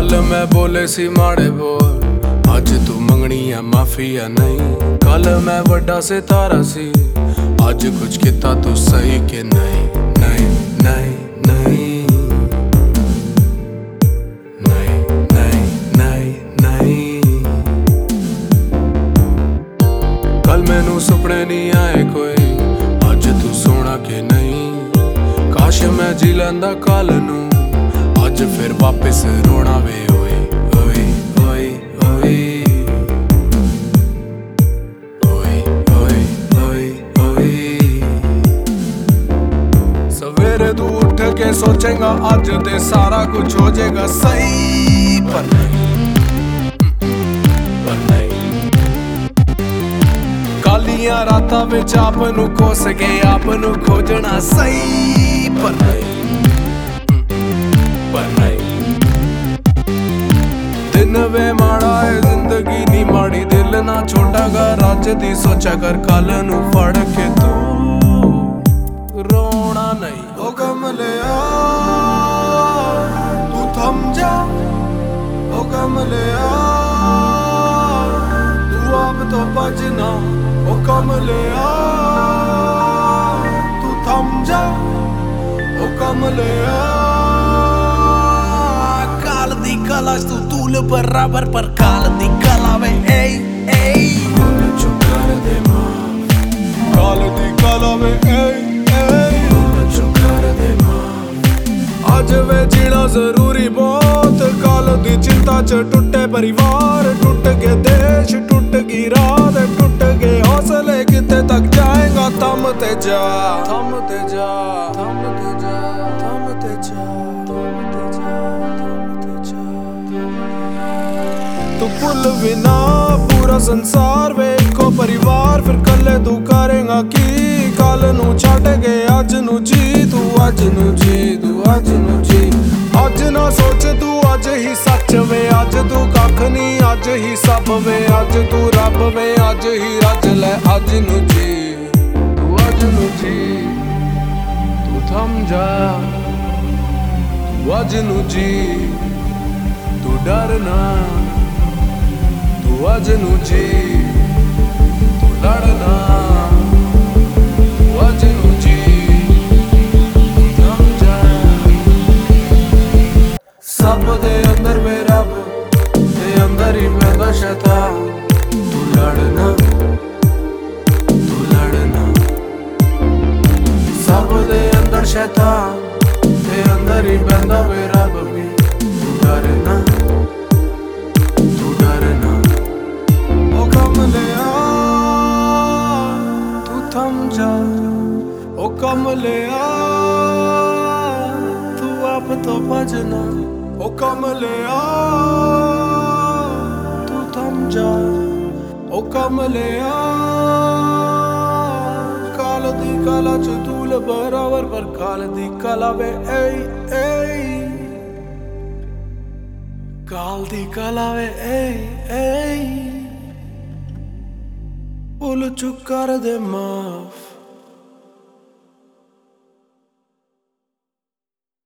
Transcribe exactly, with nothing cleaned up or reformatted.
कल मैं बोले सी माड़े बोल, अज तू मंगनी है माफी या नहीं। कल मैं वड्डा सितारा सी, अज कुछ किता तू सही के नहीं। नहीं नहीं नहीं नहीं नहीं नहीं नहीं। कल मैनू सुपने नहीं आए कोई, अज तू सोना के नहीं। काश मैं जी लैंदा कल नू, अज फिर वापस रोना वे। ओए ओए ओए ओए ओए ओए ओए ओए। सवेरे तू उठ के सोचेगा अज ते सारा कुछ हो जाएगा सही, पर नहीं पर नहीं। कालियां रातां विच आप नू कोस के आप नू खोजना सही, पर नहीं पर नहीं। दिन वे माड़ा है जिंदगी नी माड़ी, दिल ना छोटा कर अज दी सोचा कर कल नू फड़ के तू रोना नहीं। ओ कमलिया तू थम जा, ओ कमलिया तू आप तो बजना। ओ कमलिया तू थम जा, ओ कमलिया कलाश तू तूल बराबर पर काल दी कला वे। ए ए चुप कर दे माफ, काल दी कला वे। ए ए चुप कर दे माफ। आज वे जीना जरूरी बहुत, काल दी चिंता च टुटे परिवार। टूट गए देश टूट गई रात, टूट गए हौसले किते तक जाएगा। थम ते जा थम ते जा थम ते जा थम ते जा थम ते जा। तू भुल भी ना पूरा संसार वे इको परिवार, फिर कले तू करेगा की। कल नू छड़ गए अज नू जी, तू अज नू जी तू अज नू जी। अज ना सोच तू अज ही सच वे, अज तू कख नहीं अज ही सब वे। अज तू रब वे अज ही रज ले, अज नू जी तू अज नू जी। तू थम जा तू अज नू जी, तू डरना तू अज नू जी, तू लड़ना तू अज नू जी। थम जा सब दे अंदर वे रब ते अंदर ही पैदा शैतान। तू लड़ना तू लड़ना सब दे अंदर शैतान ते अंदर ही पैदा वे रब भी। तू डरना तू डरना। ओ कमलिया तू थम जा, ओ कमलिया तू आप तो बजना। ओ कमलिया तू थम जा, ओ कमलिया काल दी कला च तूल बराबर पर काल दी कला वे। ए ए काल दी कला वे। ए ए भुल चुक कर दे माफ।